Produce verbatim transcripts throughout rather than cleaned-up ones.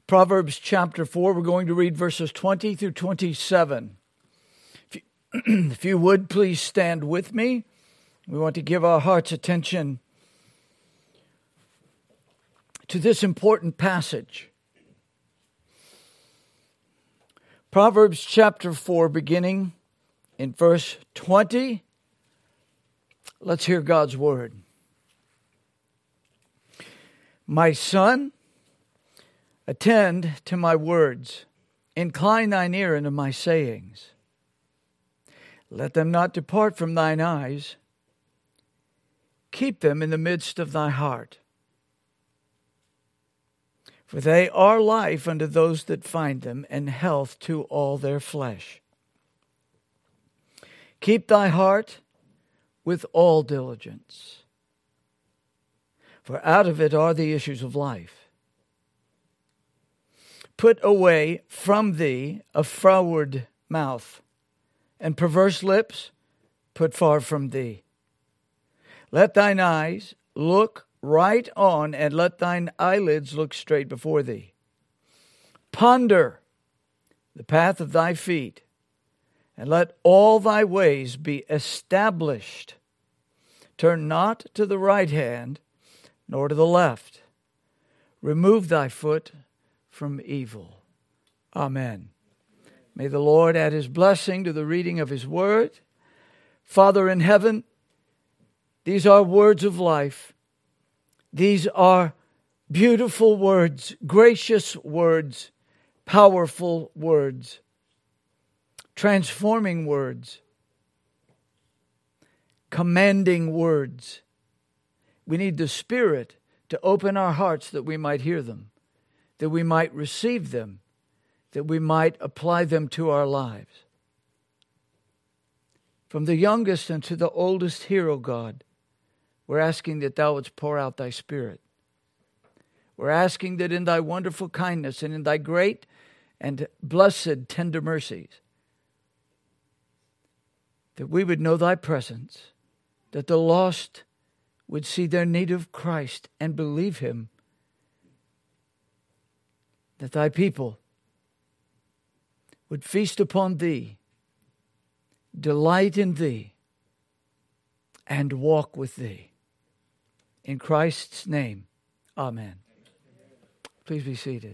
Proverbs chapter four, we're going to read verses twenty through twenty-seven. If you, if you would, please stand with me. We want to give our heart's attention to this important passage. Proverbs chapter four, beginning in verse twenty. Let's hear God's word. My son, attend to my words. Incline thine ear unto my sayings. Let them not depart from thine eyes. Keep them in the midst of thy heart. For they are life unto those that find them, and health to all their flesh. Keep thy heart with all diligence, for out of it are the issues of life. Put away from thee a froward mouth, and perverse lips put far from thee. Let thine eyes look right on, and let thine eyelids look straight before thee. Ponder the path of thy feet, and let all thy ways be established. Turn not to the right hand, nor to the left. Remove thy foot from evil. Amen. May the Lord add his blessing to the reading of his word. Father in heaven, these are words of life. These are beautiful words, gracious words, powerful words, transforming words, commanding words. We need the Spirit to open our hearts that we might hear them, that we might receive them, that we might apply them to our lives. From the youngest unto the oldest here, O God, we're asking that thou wouldst pour out thy Spirit. We're asking that in thy wonderful kindness and in thy great and blessed tender mercies, that we would know thy presence, that the lost would see their need of Christ and believe him, that thy people would feast upon thee, delight in thee, and walk with thee. In Christ's name, amen. Please be seated.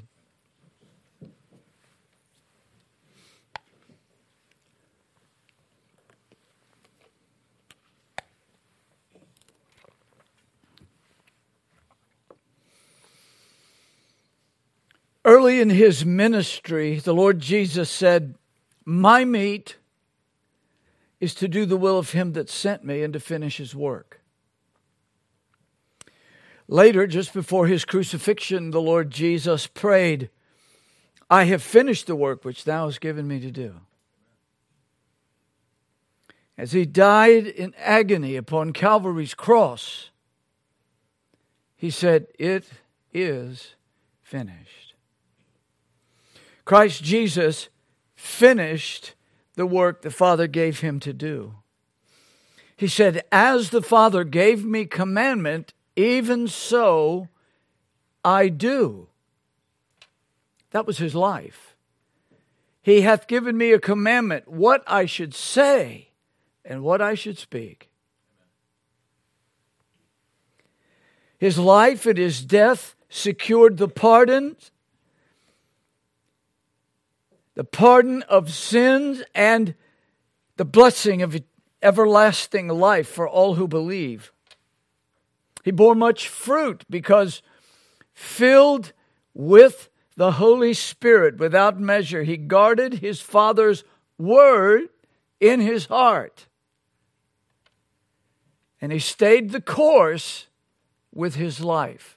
Early in his ministry, the Lord Jesus said, "My meat is to do the will of him that sent me and to finish his work." Later, just before his crucifixion, the Lord Jesus prayed, "I have finished the work which thou hast given me to do." As he died in agony upon Calvary's cross, he said, "It is finished." Christ Jesus finished the work the Father gave him to do. He said, "As the Father gave me commandment, even so I do." That was his life. He hath given me a commandment, what I should say and what I should speak. His life and his death secured the pardon the pardon of sins and the blessing of everlasting life for all who believe. He bore much fruit because filled with the Holy Spirit without measure, he guarded his Father's word in his heart. And he stayed the course with his life.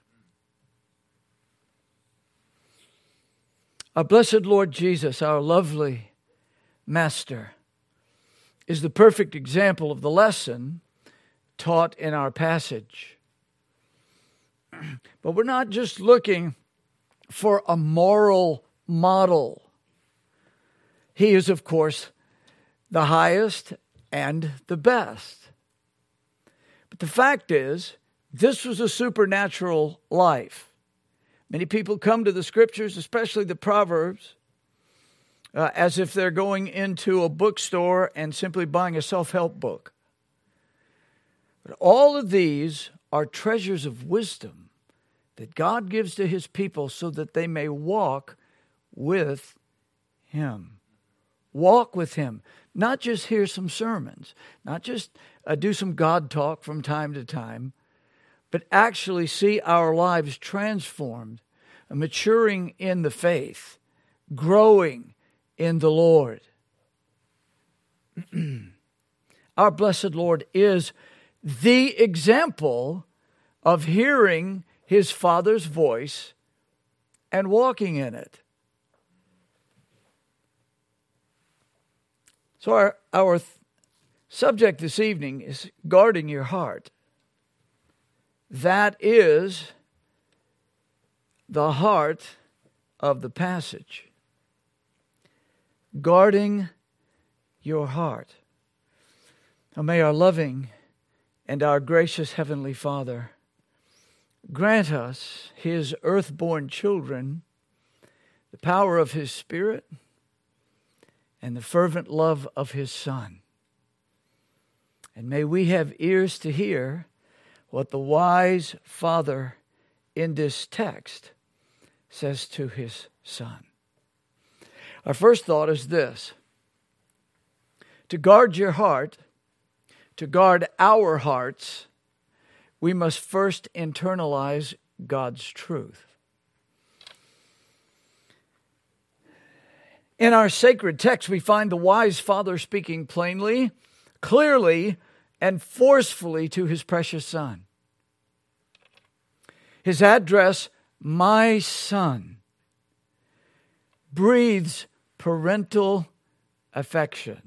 Our blessed Lord Jesus, our lovely Master, is the perfect example of the lesson taught in our passage. But we're not just looking for a moral model. He is, of course, the highest and the best. But the fact is, this was a supernatural life. Many people come to the Scriptures, especially the Proverbs, uh, as if they're going into a bookstore and simply buying a self-help book. But all of these are treasures of wisdom that God gives to His people so that they may walk with Him. Walk with Him. Not just hear some sermons, not just uh, do some God talk from time to time, but actually see our lives transformed, maturing in the faith, growing in the Lord. Our blessed Lord is the example of hearing His Father's voice and walking in it. So our, our th- subject this evening is guarding your heart. That is the heart of the passage. Guarding your heart. Now may our loving and our gracious Heavenly Father grant us, His earth-born children, the power of His Spirit and the fervent love of His Son. And may we have ears to hear what the wise Father in this text says to His Son. Our first thought is this: to guard your heart, to guard our hearts, we must first internalize God's truth. In our sacred text, we find the wise Father speaking plainly, clearly, and forcefully to His precious Son. His address, "My Son," breathes parental affection.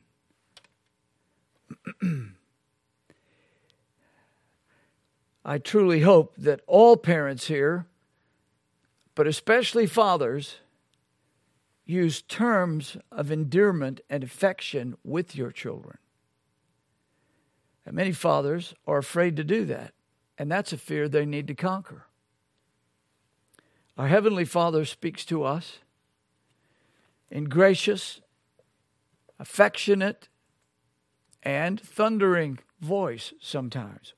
I truly hope that all parents here, but especially fathers, use terms of endearment and affection with your children. And many fathers are afraid to do that, and that's a fear they need to conquer. Our Heavenly Father speaks to us in gracious, affectionate, and thundering voice sometimes.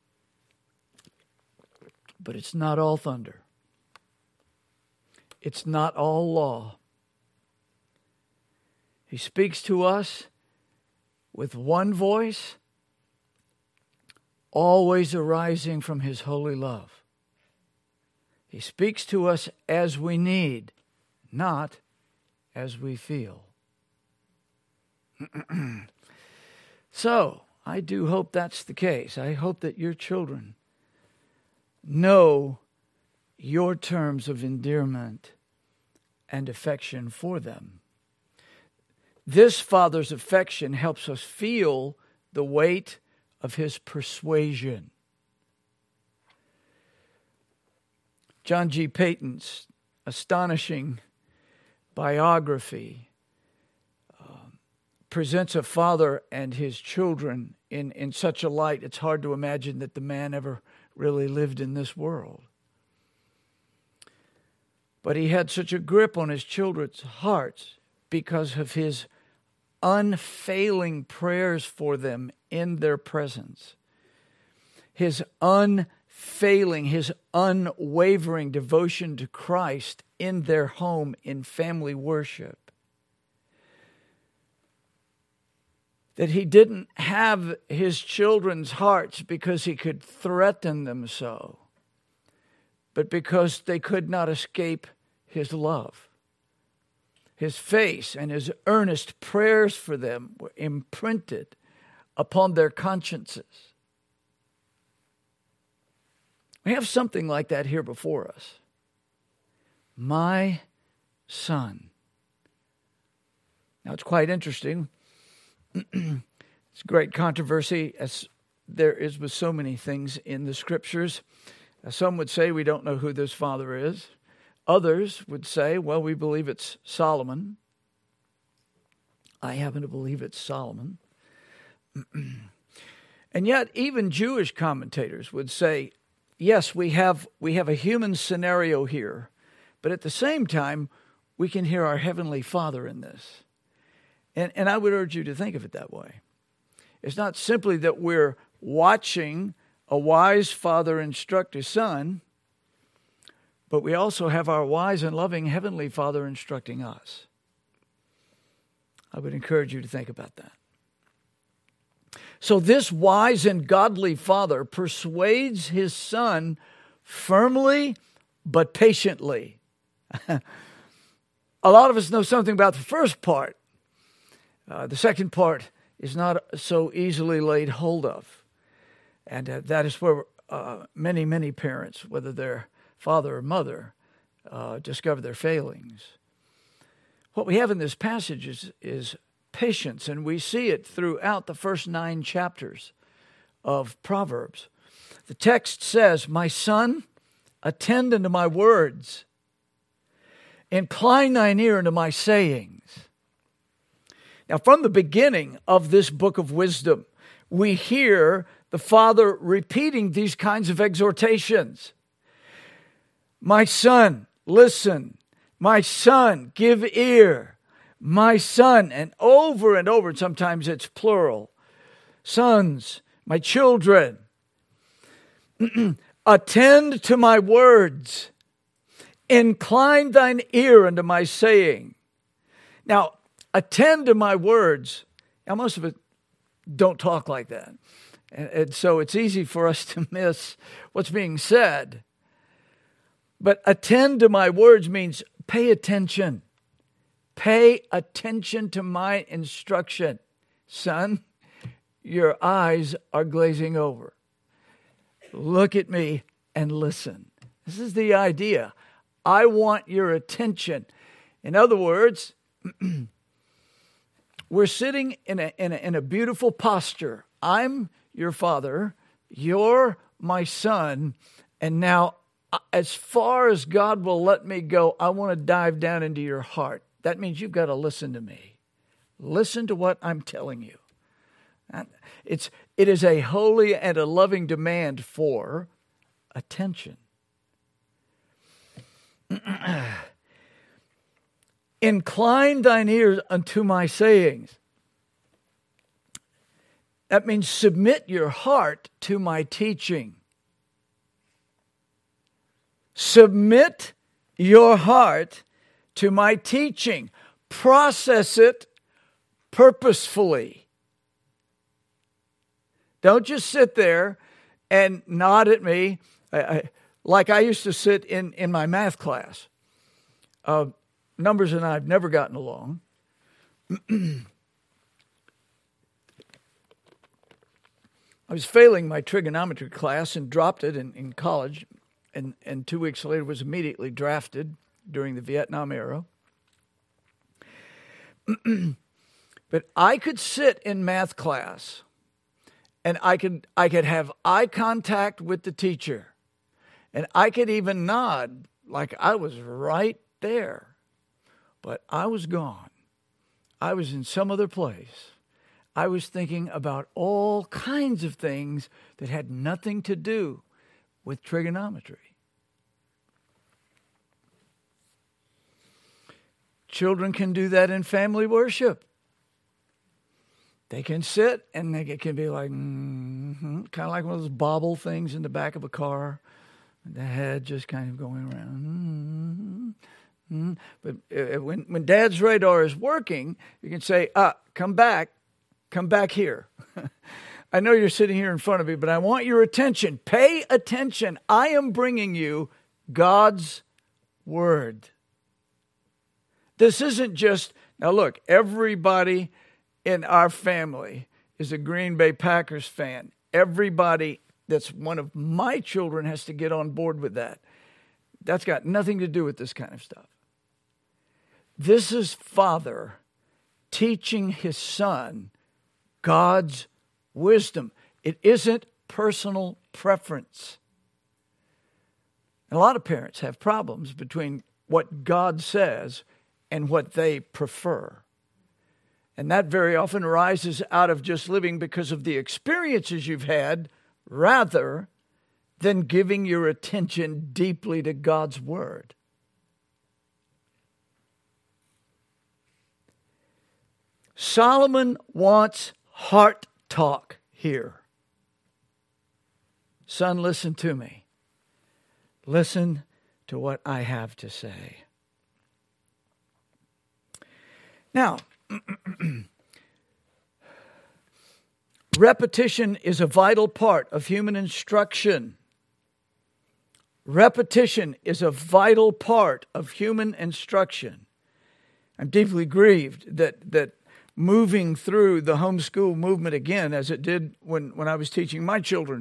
But it's not all thunder. It's not all law. He speaks to us with one voice, always arising from His holy love. He speaks to us as we need, not as we feel. So, I do hope that's the case. I hope that your children know your terms of endearment and affection for them. This Father's affection helps us feel the weight of His persuasion. John G. Payton's astonishing biography uh, presents a father and his children in, in such a light, it's hard to imagine that the man ever really lived in this world. But he had such a grip on his children's hearts because of his unfailing prayers for them in their presence. His unfailing, his unwavering devotion to Christ in their home in family worship. That he didn't have his children's hearts because he could threaten them so, but because they could not escape his love. His face and his earnest prayers for them were imprinted upon their consciences. We have something like that here before us. My Son. Now it's quite interesting. It's great controversy, as there is with so many things in the Scriptures. Some would say we don't know who this Father is. Others would say, well, we believe it's Solomon. I happen to believe it's Solomon. And yet, even Jewish commentators would say yes, we have we have a human scenario here, but at the same time, we can hear our Heavenly Father in this. And, and I would urge you to think of it that way. It's not simply that we're watching a wise father instruct his son, but we also have our wise and loving Heavenly Father instructing us. I would encourage you to think about that. So this wise and godly father persuades his son firmly but patiently. A lot of us know something about the first part. Uh, the second part is not so easily laid hold of. And uh, that is where uh, many, many parents, whether they're father or mother, uh, discover their failings. What we have in this passage is, is patience, and we see it throughout the first nine chapters of Proverbs. The text says, "My son, attend unto my words. Incline thine ear unto my sayings." Now, from the beginning of this book of wisdom, we hear the father repeating these kinds of exhortations. My son, listen. My son, give ear. My son, and over and over, and sometimes it's plural. Sons, my children, attend to my words. Incline thine ear unto my saying. Now, attend to my words. Now, most of it don't talk like that. And, and so it's easy for us to miss what's being said. But attend to my words means pay attention. Pay attention to my instruction. Son, your eyes are glazing over. Look at me and listen. This is the idea. I want your attention. In other words, we're sitting in a, in a, in a beautiful posture. I'm your father. You're my son. And now, as far as God will let me go, I want to dive down into your heart. That means you've got to listen to me. Listen to what I'm telling you. It's, it is a holy and a loving demand for attention. Incline thine ears unto my sayings. That means submit your heart to my teaching. Submit your heart to my teaching. Process it purposefully. Don't just sit there and nod at me I, I, like I used to sit in, in my math class. Uh, Numbers and I have never gotten along. I was failing my trigonometry class and dropped it in, in college. And, and two weeks later was immediately drafted during the Vietnam era. But I could sit in math class and I could I could have eye contact with the teacher. And I could even nod like I was right there. But I was gone. I was in some other place. I was thinking about all kinds of things that had nothing to do with trigonometry. Children can do that in family worship. They can sit and they can be like, mm-hmm, kind of like one of those bobble things in the back of a car. The head just kind of going around. Mm-hmm, mm-hmm. But uh, when, when Dad's radar is working, you can say, ah, come back, come back here. I know you're sitting here in front of me, but I want your attention. Pay attention. I am bringing you God's word. This isn't just, now look, everybody in our family is a Green Bay Packers fan. Everybody that's one of my children has to get on board with that. That's got nothing to do with this kind of stuff. This is Father teaching his son God's wisdom. It isn't personal preference. And a lot of parents have problems between what God says and what they prefer. And that very often arises out of just living because of the experiences you've had rather than giving your attention deeply to God's Word. Solomon wants heart talk here. Son, listen to me. Listen to what I have to say. Now, repetition is a vital part of human instruction. Repetition is a vital part of human instruction. I'm deeply grieved that that moving through the homeschool movement again, as it did when, when I was teaching my children,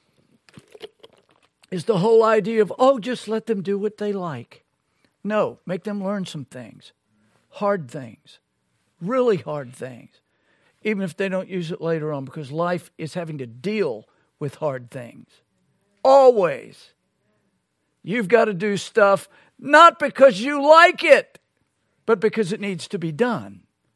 is the whole idea of, oh, just let them do what they like. No, make them learn some things, hard things, really hard things, even if they don't use it later on, because life is having to deal with hard things. Always. You've got to do stuff not because you like it, but because it needs to be done.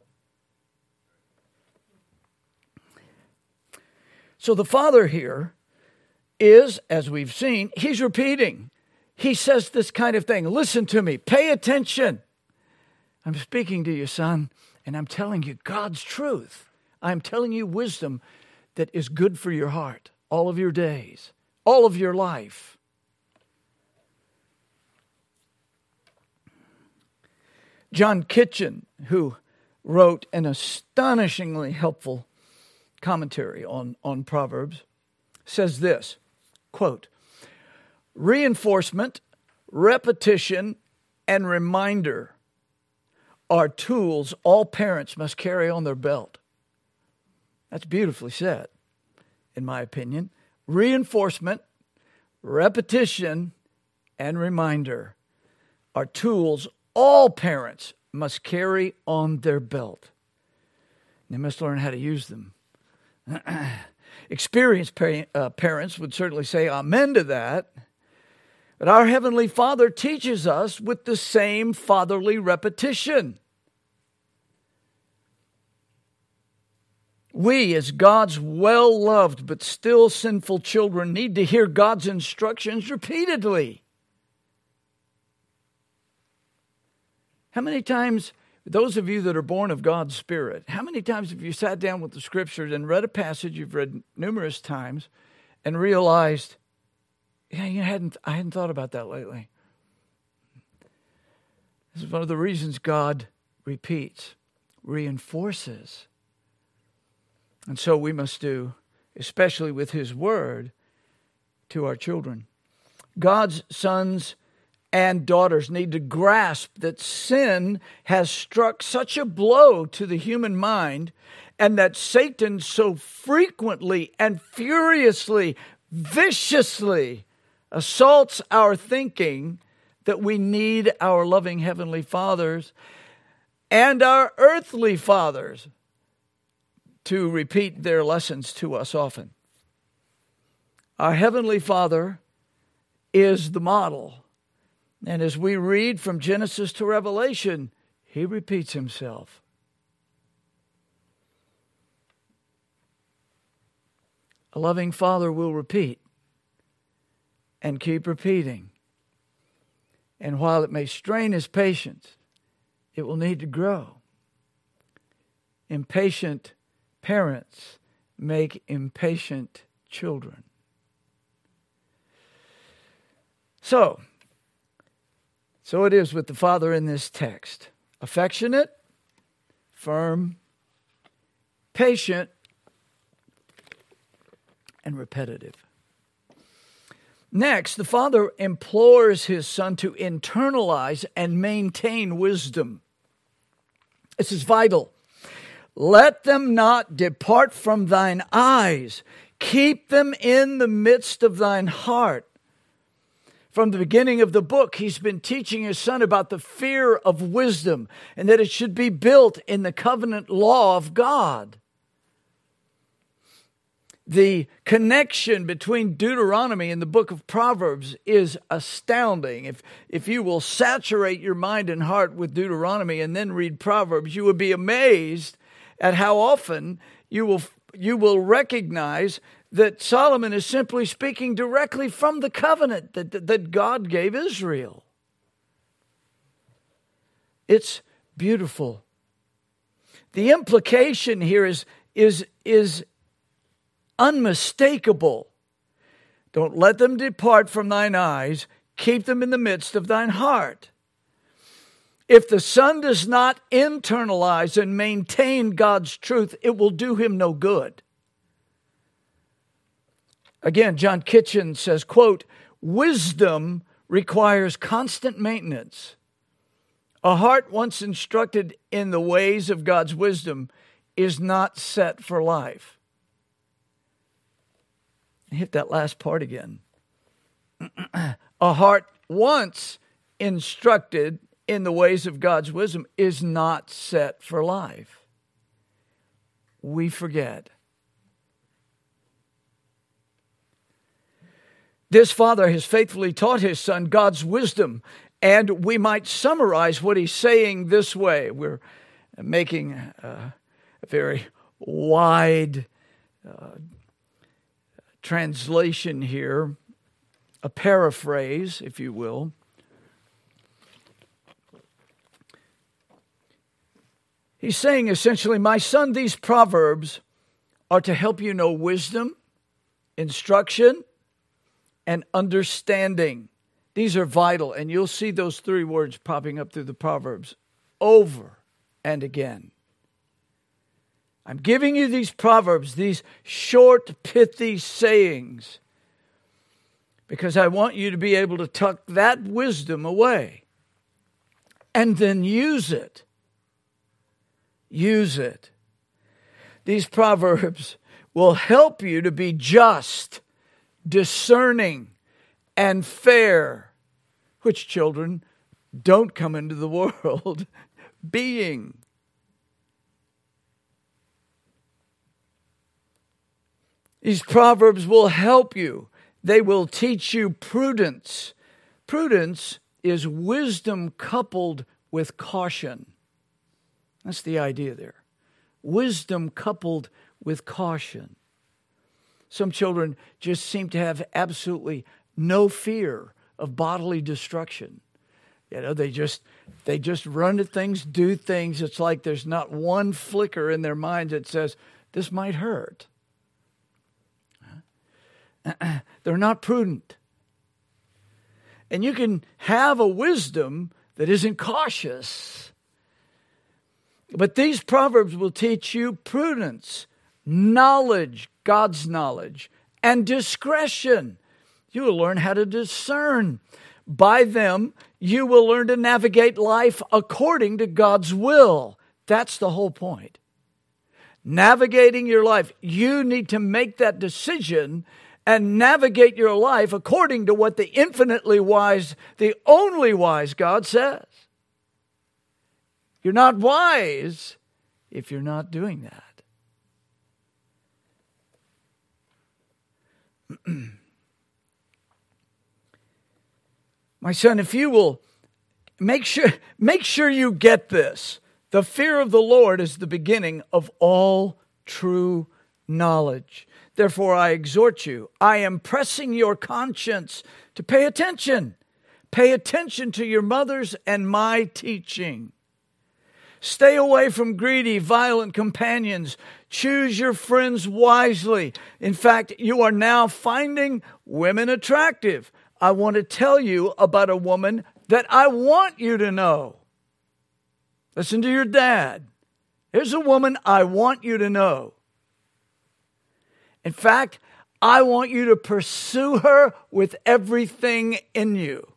So the Father here is, as we've seen, he's repeating. He says this kind of thing. Listen to me. Pay attention. I'm speaking to you, son, and I'm telling you God's truth. I'm telling you wisdom that is good for your heart, all of your days, all of your life. John Kitchen, who wrote an astonishingly helpful commentary on, on Proverbs, says this, quote, reinforcement, repetition, and reminder are tools all parents must carry on their belt. That's beautifully said, in my opinion. Reinforcement, repetition, and reminder are tools all parents must carry on their belt. They must learn how to use them. Experienced pa- uh, parents would certainly say amen to that. But our Heavenly Father teaches us with the same fatherly repetition. We, as God's well-loved but still sinful children, need to hear God's instructions repeatedly. How many times, those of you that are born of God's Spirit, how many times have you sat down with the Scriptures and read a passage you've read numerous times and realized, yeah, you hadn't, I hadn't thought about that lately. This is one of the reasons God repeats, reinforces. And so we must do, especially with His Word, to our children. God's sons and daughters need to grasp that sin has struck such a blow to the human mind, and that Satan so frequently and furiously, viciously assaults our thinking, that we need our loving Heavenly Fathers and our earthly fathers to repeat their lessons to us often. Our Heavenly Father is the model. And as we read from Genesis to Revelation, He repeats Himself. A loving Father will repeat and keep repeating. And while it may strain His patience, it will need to grow. Impatient parents make impatient children. So, So it is with the Father in this text. Affectionate, firm, patient, and repetitive. Next, the Father implores His Son to internalize and maintain wisdom. This is vital. Let them not depart from thine eyes. Keep them in the midst of thine heart. From the beginning of the book, He's been teaching His Son about the fear of wisdom and that it should be built in the covenant law of God. The connection between Deuteronomy and the book of Proverbs is astounding. If, if you will saturate your mind and heart with Deuteronomy and then read Proverbs, you would be amazed at how often you will, you will recognize that Solomon is simply speaking directly from the covenant that, that God gave Israel. It's beautiful. The implication here is, is, is unmistakable. Don't let them depart from thine eyes. Keep them in the midst of thine heart. If the son does not internalize and maintain God's truth, it will do him no good. Again, John Kitchen says, quote, wisdom requires constant maintenance. A heart once instructed in the ways of God's wisdom is not set for life. Hit that last part again. A heart once instructed in the ways of God's wisdom is not set for life. We forget. This father has faithfully taught his son God's wisdom, and we might summarize what he's saying this way. We're making uh, a very wide uh, translation here, a paraphrase, if you will. He's saying essentially, my son, these proverbs are to help you know wisdom, instruction, and understanding. These are vital, and you'll see those three words popping up through the Proverbs over and again. I'm giving you these proverbs, these short, pithy sayings, because I want you to be able to tuck that wisdom away and then use it. Use it. These proverbs will help you to be just, discerning, and fair, which children don't come into the world being. These proverbs will help you. They will teach you prudence. Prudence is wisdom coupled with caution. That's the idea there. Wisdom coupled with caution. Some children just seem to have absolutely no fear of bodily destruction. You know, they just they just run at things, do things. It's like there's not one flicker in their mind that says, this might hurt. They're not prudent. And you can have a wisdom that isn't cautious. But these proverbs will teach you prudence, knowledge, God's knowledge, and discretion. You will learn how to discern. By them, you will learn to navigate life according to God's will. That's the whole point. Navigating your life, you need to make that decision and navigate your life according to what the infinitely wise, the only wise God says. You're not wise if you're not doing that. My son, if you will make sure, make sure you get this. The fear of the Lord is the beginning of all true knowledge. Therefore, I exhort you, I am pressing your conscience to pay attention. Pay attention to your mother's and my teaching. Stay away from greedy, violent companions. Choose your friends wisely. In fact, you are now finding women attractive. I want to tell you about a woman that I want you to know. Listen to your dad. Here's a woman I want you to know. In fact, I want you to pursue her with everything in you.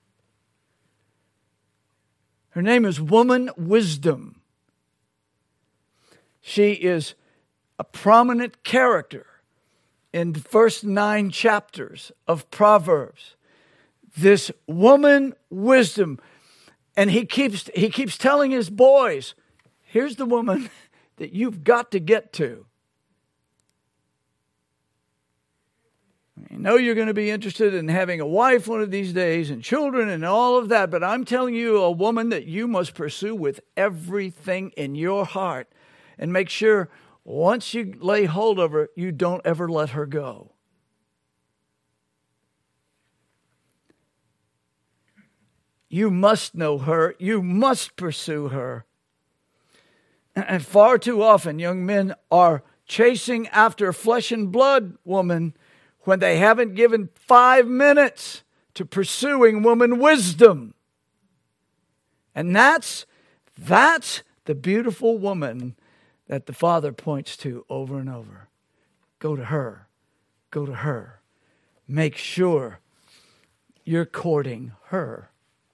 Her name is Woman Wisdom. She is a prominent character in the first nine chapters of Proverbs. This woman wisdom. And he keeps he keeps telling his boys, here's the woman that you've got to get to. I know you're going to be interested in having a wife one of these days and children and all of that, but I'm telling you, a woman that you must pursue with everything in your heart. And make sure once you lay hold of her, you don't ever let her go. You must know her. You must pursue her. And far too often, young men are chasing after a flesh and blood woman when they haven't given five minutes to pursuing woman wisdom. And that's, that's the beautiful woman that the Father points to over and over. Go to her. Go to her. Make sure you're courting her.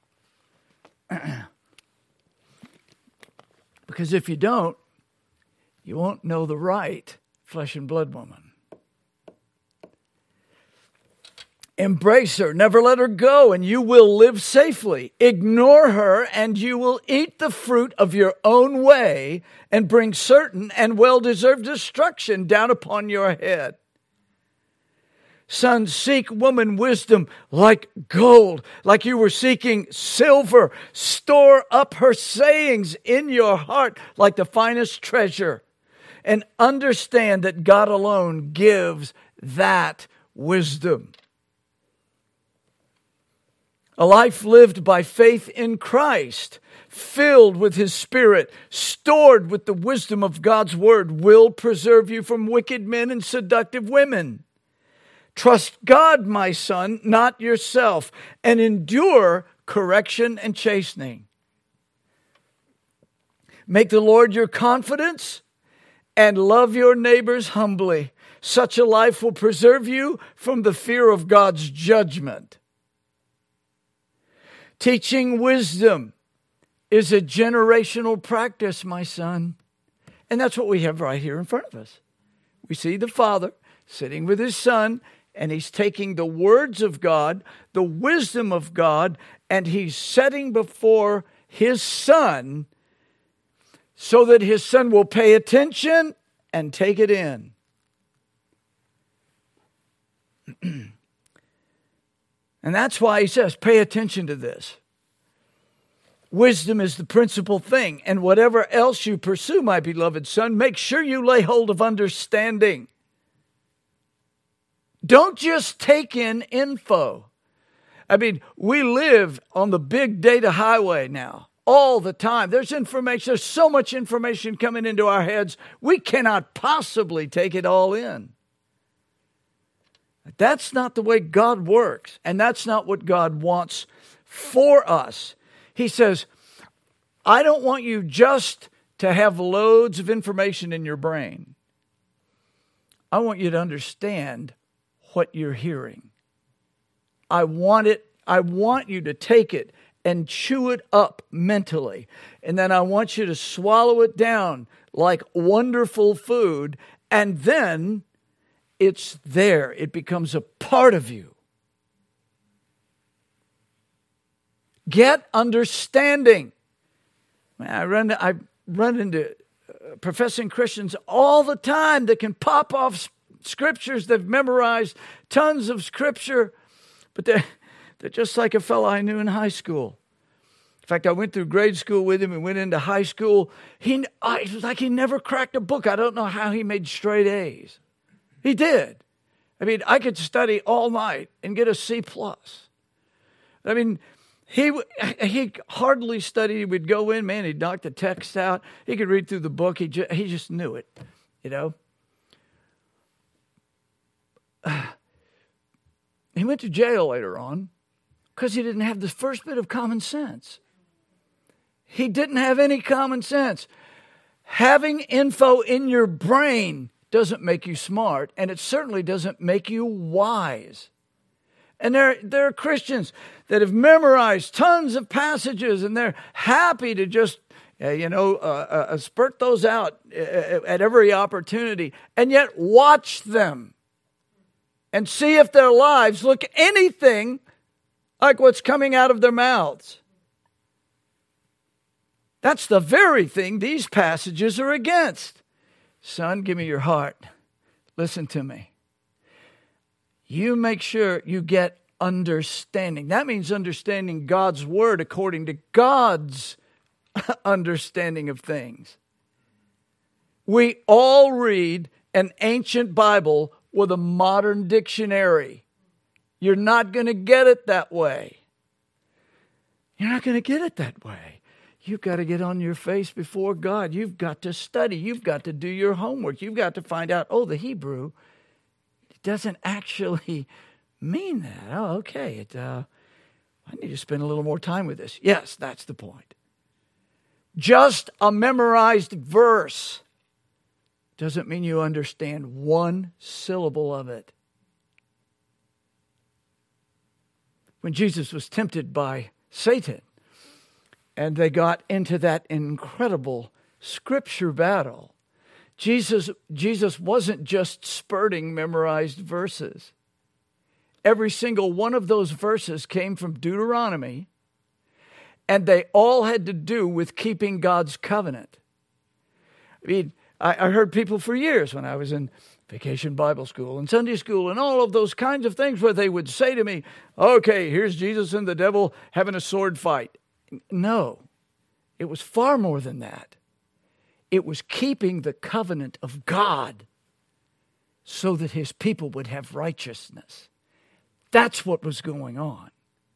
Because if you don't, you won't know the right flesh and blood woman. Embrace her, never let her go, and you will live safely. Ignore her, and you will eat the fruit of your own way and bring certain and well-deserved destruction down upon your head. Son, seek woman wisdom like gold, like you were seeking silver. Store up her sayings in your heart like the finest treasure. And understand that God alone gives that wisdom. A life lived by faith in Christ, filled with His Spirit, stored with the wisdom of God's Word, will preserve you from wicked men and seductive women. Trust God, my son, not yourself, and endure correction and chastening. Make the Lord your confidence and love your neighbors humbly. Such a life will preserve you from the fear of God's judgment. Teaching wisdom is a generational practice, my son. And that's what we have right here in front of us. We see the Father sitting with His Son, and He's taking the words of God, the wisdom of God, and He's setting before His Son so that His Son will pay attention and take it in. And that's why He says, pay attention to this. Wisdom is the principal thing, and whatever else you pursue, my beloved son, make sure you lay hold of understanding. Don't just take in info. I mean, we live on the big data highway now, all the time. There's information, there's so much information coming into our heads, we cannot possibly take it all in. That's not the way God works, and that's not what God wants for us. He says, I don't want you just to have loads of information in your brain. I want you to understand what you're hearing. I want it, I want you to take it and chew it up mentally. And then I want you to swallow it down like wonderful food. And then it's there. It becomes a part of you. Get understanding. I run, I run into professing Christians all the time that can pop off scriptures. They've memorized tons of scripture, but they're, they're just like a fellow I knew in high school. In fact, I went through grade school with him and went into high school. He, I, it was like he never cracked a book. I don't know how he made straight A's. He did. I mean, I could study all night and get a C plus. I mean, he he hardly studied. He would go in, man, he'd knock the text out. He could read through the book. He just, he just knew it, you know. Uh, he went to jail later on because he didn't have the first bit of common sense. He didn't have any common sense. Having info in your brain doesn't make you smart, and it certainly doesn't make you wise. And there, there are Christians that have memorized tons of passages, and they're happy to just, uh, you know, uh, uh, spurt those out at every opportunity, and yet watch them and see if their lives look anything like what's coming out of their mouths. That's the very thing these passages are against. Son, give me your heart. Listen to me. You make sure you get understanding. That means understanding God's word according to God's understanding of things. We all read an ancient Bible with a modern dictionary. You're not going to get it that way. You're not going to get it that way. You've got to get on your face before God. You've got to study. You've got to do your homework. You've got to find out, oh, the Hebrew doesn't actually mean that. Oh, okay. It, uh, I need to spend a little more time with this. Yes, that's the point. Just a memorized verse doesn't mean you understand one syllable of it. When Jesus was tempted by Satan, and they got into that incredible scripture battle, Jesus, Jesus wasn't just spurting memorized verses. Every single one of those verses came from Deuteronomy, and they all had to do with keeping God's covenant. I mean, I, I heard people for years when I was in Vacation Bible School and Sunday school and all of those kinds of things where they would say to me, okay, here's Jesus and the devil having a sword fight. No, it was far more than that. It was keeping the covenant of God so that his people would have righteousness. That's what was going on.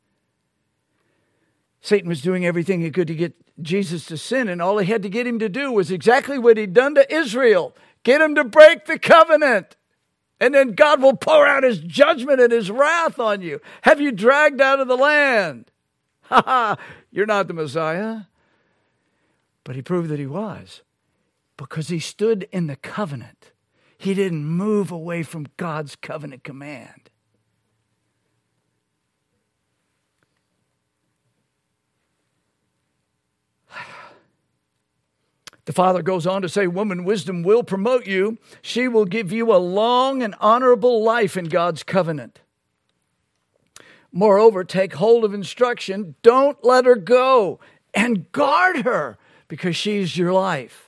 Satan was doing everything he could to get Jesus to sin, and all he had to get him to do was exactly what he'd done to Israel. Get him to break the covenant. And then God will pour out his judgment and his wrath on you. Have you dragged out of the land? Ha ha, you're not the Messiah. But he proved that he was. Because he stood in the covenant. He didn't move away from God's covenant command. The Father goes on to say, woman, wisdom will promote you. She will give you a long and honorable life in God's covenant. Moreover, take hold of instruction. Don't let her go. And guard her, because she's your life.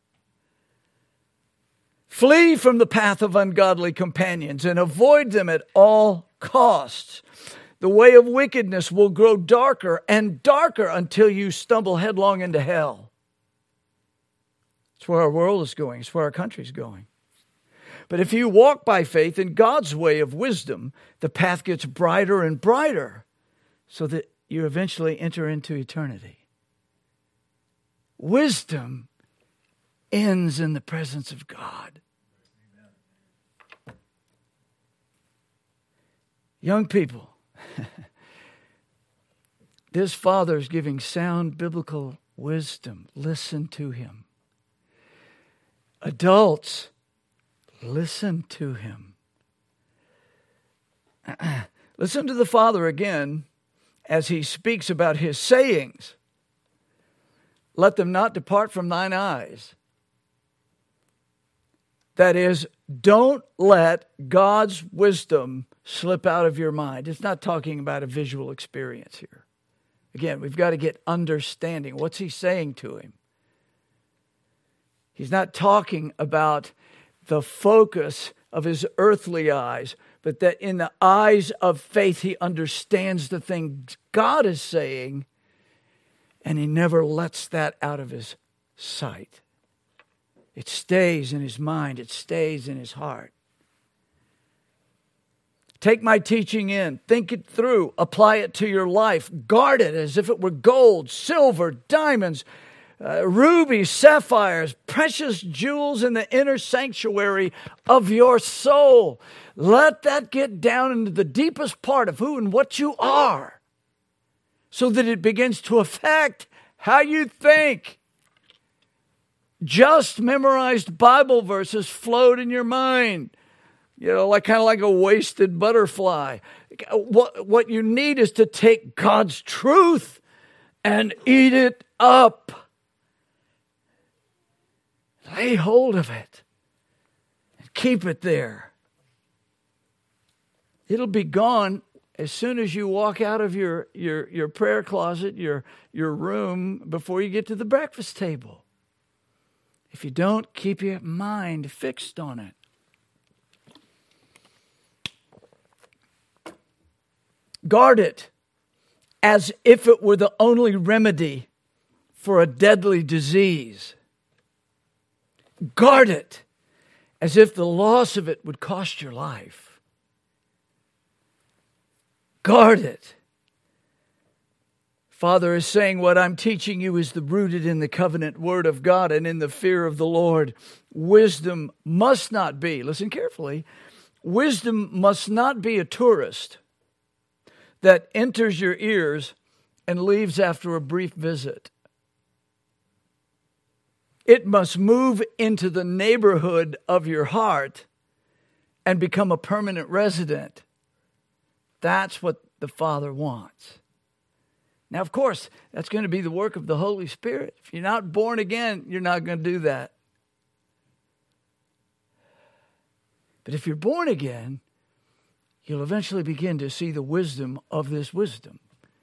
Flee from the path of ungodly companions and avoid them at all costs. The way of wickedness will grow darker and darker until you stumble headlong into hell. It's where our world is going. It's where our country is going. But if you walk by faith in God's way of wisdom, the path gets brighter and brighter so that you eventually enter into eternity. Wisdom ends in the presence of God. Young people, this Father is giving sound biblical wisdom. Listen to him. Adults, listen to him. Listen to the Father again as he speaks about his sayings. Let them not depart from thine eyes. That is, don't let God's wisdom slip out of your mind. It's not talking about a visual experience here. Again, we've got to get understanding. What's he saying to him? He's not talking about the focus of his earthly eyes, but that in the eyes of faith, he understands the thing God is saying, and he never lets that out of his sight. It stays in his mind. It stays in his heart. Take my teaching in, think it through, apply it to your life, guard it as if it were gold, silver, diamonds, Uh, rubies, sapphires, precious jewels in the inner sanctuary of your soul. Let that get down into the deepest part of who and what you are so that it begins to affect how you think. Just memorized Bible verses float in your mind, you know, like kind of like a wasted butterfly. What, what you need is to take God's truth and eat it up. Lay hold of it and keep it there. It'll be gone as soon as you walk out of your, your, your prayer closet, your, your room, before you get to the breakfast table. If you don't, keep your mind fixed on it. Guard it as if it were the only remedy for a deadly disease. Guard it as if the loss of it would cost your life. Guard it. Father is saying, what I'm teaching you is the rooted in the covenant word of God and in the fear of the Lord. Wisdom must not be, listen carefully, wisdom must not be a tourist that enters your ears and leaves after a brief visit. It must move into the neighborhood of your heart and become a permanent resident. That's what the Father wants. Now, of course, that's going to be the work of the Holy Spirit. If you're not born again, you're not going to do that. But if you're born again, you'll eventually begin to see the wisdom of this wisdom.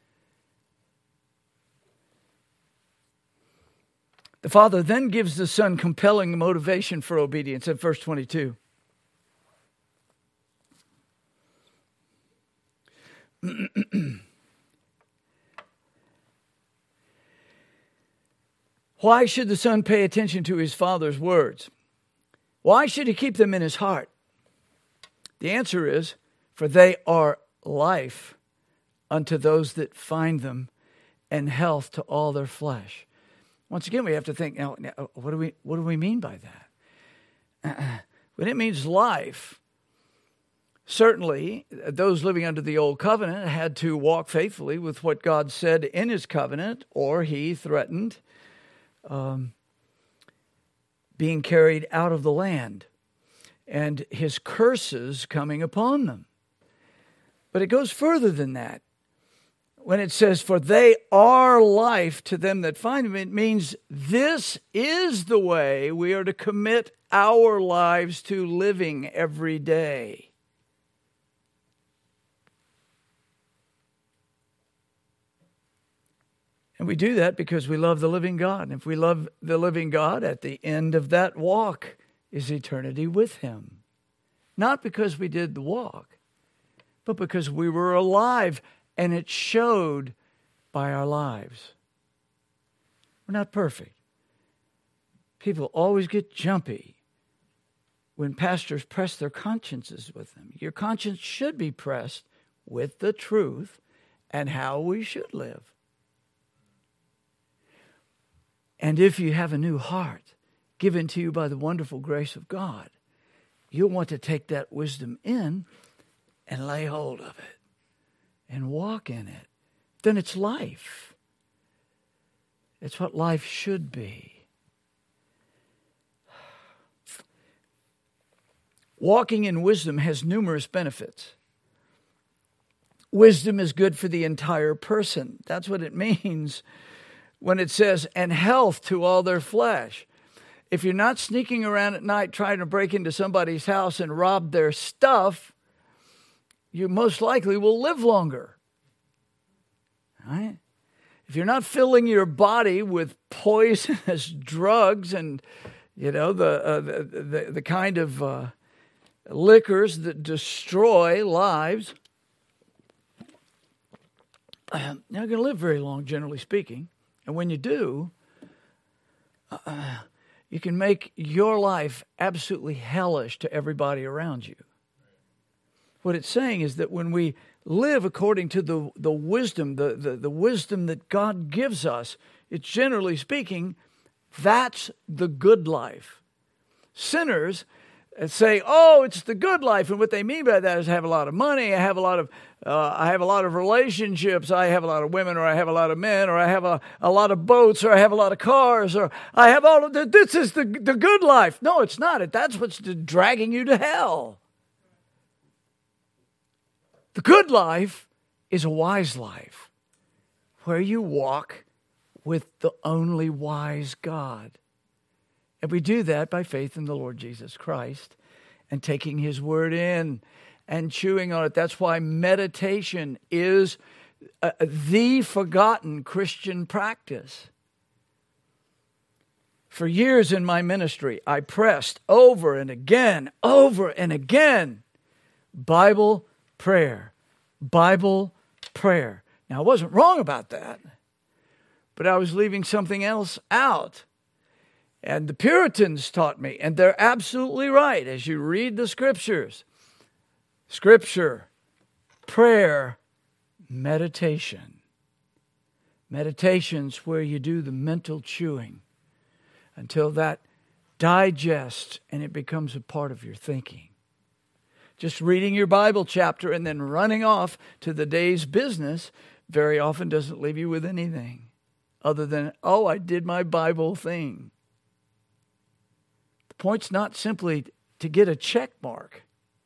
The Father then gives the Son compelling motivation for obedience in verse twenty-two. Why should the Son pay attention to his Father's words? Why should he keep them in his heart? The answer is, for they are life unto those that find them, and health to all their flesh. Once again, we have to think, now, now what do we what do we mean by that? Uh, when it means life, certainly those living under the old covenant had to walk faithfully with what God said in his covenant, or he threatened um, being carried out of the land and his curses coming upon them. But it goes further than that. When it says, for they are life to them that find them, it means this is the way we are to commit our lives to living every day. And we do that because we love the living God. And if we love the living God, at the end of that walk is eternity with him. Not because we did the walk, but because we were alive and it showed by our lives. We're not perfect. People always get jumpy when pastors press their consciences with them. Your conscience should be pressed with the truth and how we should live. And if you have a new heart given to you by the wonderful grace of God, you'll want to take that wisdom in and lay hold of it and walk in it. Then it's life. It's what life should be. Walking in wisdom has numerous benefits. Wisdom is good for the entire person. That's what it means when it says, and health to all their flesh. If you're not sneaking around at night trying to break into somebody's house and rob their stuff, you most likely will live longer. Right? If you're not filling your body with poisonous drugs and, you know, the uh, the, the, the kind of uh, liquors that destroy lives, uh, you're not going to live very long, generally speaking. And when you do, uh, you can make your life absolutely hellish to everybody around you. What it's saying is that when we live according to the, the wisdom, the, the, the wisdom that God gives us, it's generally speaking, that's the good life. Sinners say, oh, it's the good life. And what they mean by that is I have a lot of money, I have a lot of uh, I have a lot of relationships, I have a lot of women, or I have a lot of men, or I have a, a lot of boats, or I have a lot of cars, or I have all of the, this is the, the good life. No, it's not. That's what's dragging you to hell. The good life is a wise life where you walk with the only wise God. And we do that by faith in the Lord Jesus Christ and taking his word in and chewing on it. That's why meditation is uh, the forgotten Christian practice. For years in my ministry, I pressed over and again, over and again, Bible prayer, Bible prayer. Now, I wasn't wrong about that, but I was leaving something else out. And the Puritans taught me, and they're absolutely right as you read the scriptures. Scripture, prayer, meditation. Meditation's where you do the mental chewing until that digests and it becomes a part of your thinking. Just reading your Bible chapter and then running off to the day's business very often doesn't leave you with anything other than, oh, I did my Bible thing. The point's not simply to get a check mark.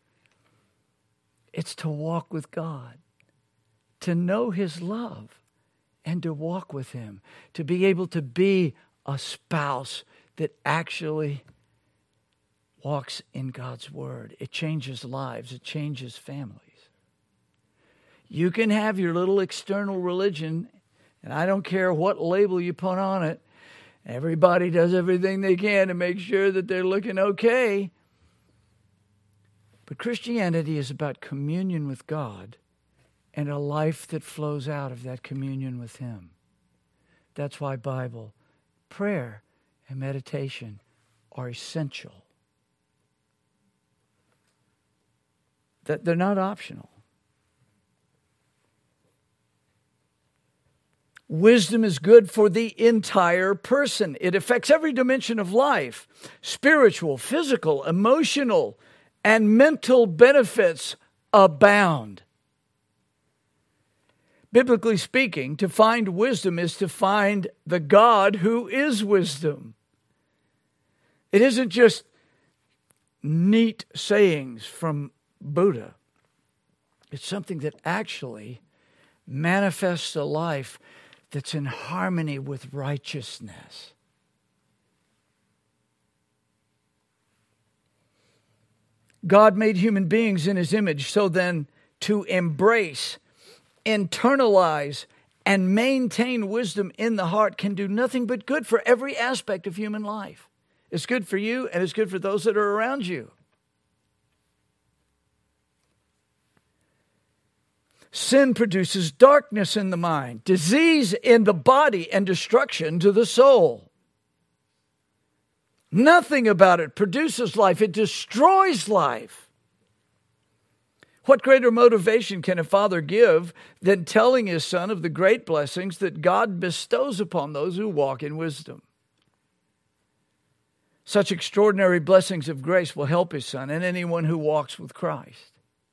It's to walk with God, to know His love, and to walk with Him, to be able to be a spouse that actually walks in God's Word. It changes lives. It changes families. You can have your little external religion, and I don't care what label you put on it. Everybody does everything they can to make sure that they're looking okay. But Christianity is about communion with God and a life that flows out of that communion with Him. That's why Bible, prayer, and meditation are essential. That they're not optional. Wisdom is good for the entire person. It affects every dimension of life. Spiritual, physical, emotional, and mental benefits abound. Biblically speaking, to find wisdom is to find the God who is wisdom. It isn't just neat sayings from Buddha. It's something that actually manifests a life that's in harmony with righteousness. God made human beings in His image, so then to embrace, internalize, and maintain wisdom in the heart can do nothing but good for every aspect of human life. It's good for you, and it's good for those that are around you. Sin produces darkness in the mind, disease in the body, and destruction to the soul. Nothing about it produces life. It destroys life. What greater motivation can a father give than telling his son of the great blessings that God bestows upon those who walk in wisdom? Such extraordinary blessings of grace will help his son and anyone who walks with Christ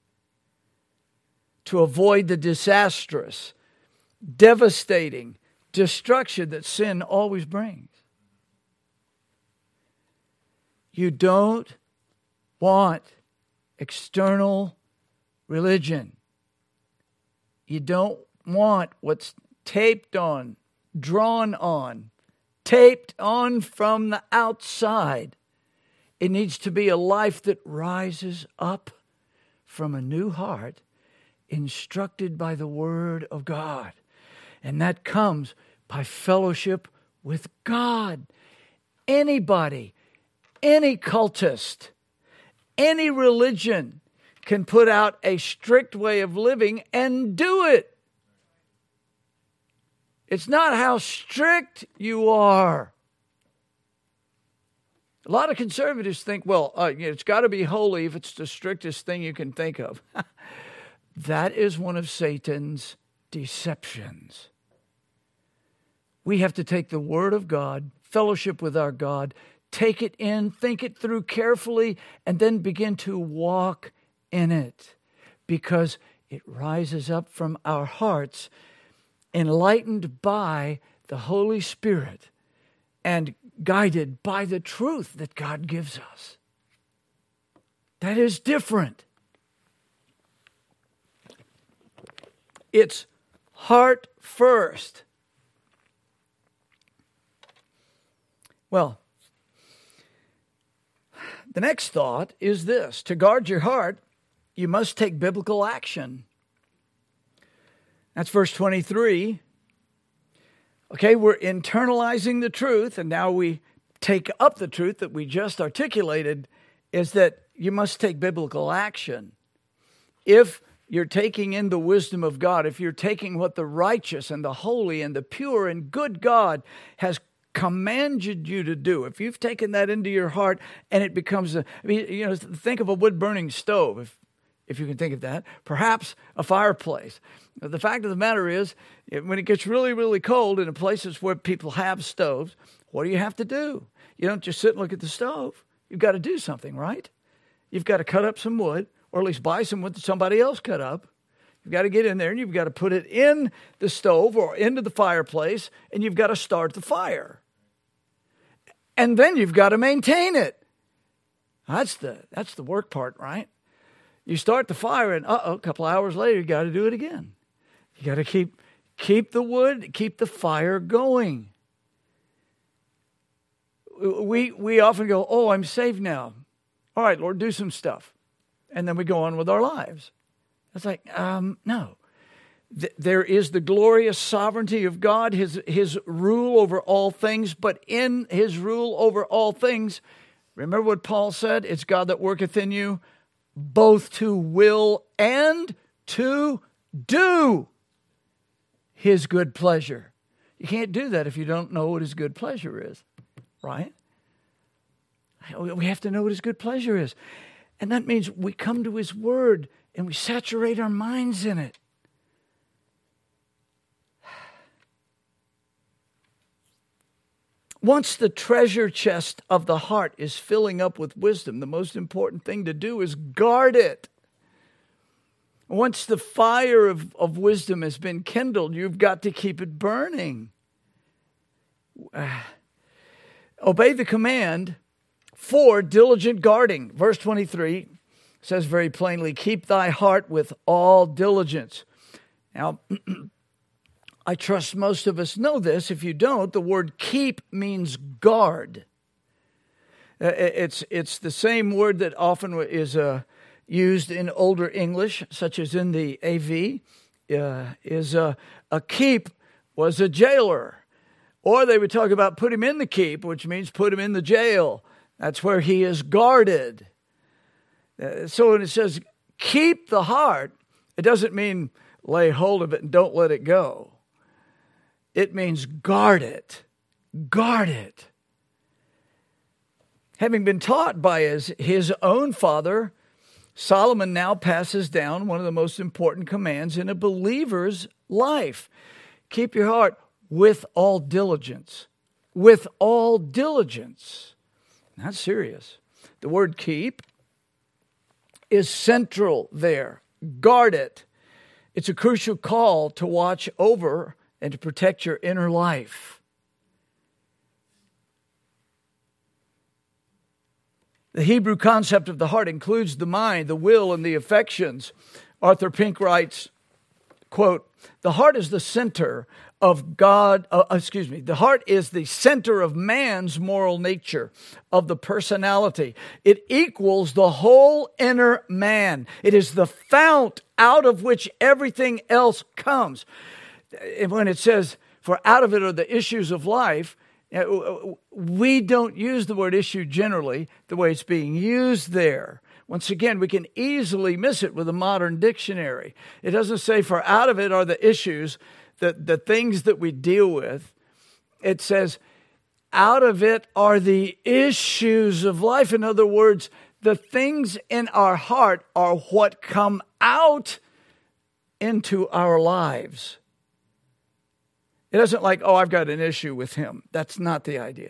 to avoid the disastrous, devastating destruction that sin always brings. You don't want external religion. You don't want what's taped on, drawn on, taped on from the outside. It needs to be a life that rises up from a new heart, instructed by the Word of God. And that comes by fellowship with God. Anybody, any cultist, any religion can put out a strict way of living and do it. It's not how strict you are. A lot of conservatives think, well, uh, it's got to be holy if it's the strictest thing you can think of. That is one of Satan's deceptions. We have to take the Word of God, fellowship with our God, take it in, think it through carefully, and then begin to walk in it, because it rises up from our hearts, enlightened by the Holy Spirit and guided by the truth that God gives us. That is different. It's heart first. Well, the next thought is this: to guard your heart, you must take biblical action. That's verse twenty-three. Okay, we're internalizing the truth, and now we take up the truth that we just articulated, is that you must take biblical action. If you're taking in the wisdom of God, if you're taking what the righteous and the holy and the pure and good God has commanded you to do, if you've taken that into your heart and it becomes a, I mean, you know, think of a wood-burning stove, if if you can think of that, perhaps a fireplace. The fact of the matter is, when it gets really, really cold in the places where people have stoves, what do you have to do? You don't just sit and look at the stove. You've got to do something, right? You've got to cut up some wood, or at least buy some wood that somebody else cut up. You've got to get in there and you've got to put it in the stove or into the fireplace, and you've got to start the fire. And then you've got to maintain it. That's the that's the work part, right? You start the fire, and uh-oh, a couple hours later, you got to do it again. You got to keep keep the wood, keep the fire going. We we often go, oh, I'm saved now. All right, Lord, do some stuff. And then we go on with our lives. It's like, um, no. Th- there is the glorious sovereignty of God, his, his rule over all things, but in his rule over all things, remember what Paul said? It's God that worketh in you, both to will and to do his good pleasure. You can't do that if you don't know what his good pleasure is, right? We have to know what his good pleasure is. And that means we come to his word and we saturate our minds in it. Once the treasure chest of the heart is filling up with wisdom, the most important thing to do is guard it. Once the fire of, of wisdom has been kindled, you've got to keep it burning. Uh, obey the command for diligent guarding. Verse twenty-three says very plainly, keep thy heart with all diligence. Now, I trust most of us know this. If you don't, the word keep means guard. It's, it's the same word that often is uh, used in older English, such as in the A V, uh, is uh, a keep was a jailer. Or they would talk about put him in the keep, which means put him in the jail. That's where he is guarded. Uh, so when it says keep the heart, it doesn't mean lay hold of it and don't let it go. It means guard it. Guard it. Having been taught by his, his own father, Solomon now passes down one of the most important commands in a believer's life. Keep your heart with all diligence. With all diligence. That's serious. The word keep is central there. Guard it. It's a crucial call to watch over and to protect your inner life. The Hebrew concept of the heart includes the mind, the will, and the affections. Arthur Pink writes, quote, the heart is the center of God, uh, excuse me, the heart is the center of man's moral nature, of the personality. It equals the whole inner man. It is the fount out of which everything else comes. When it says, for out of it are the issues of life, we don't use the word issue generally the way it's being used there. Once again, we can easily miss it with a modern dictionary. It doesn't say, for out of it are the issues, the, the things that we deal with. It says, out of it are the issues of life. In other words, the things in our heart are what come out into our lives. It isn't like, oh, I've got an issue with him. That's not the idea.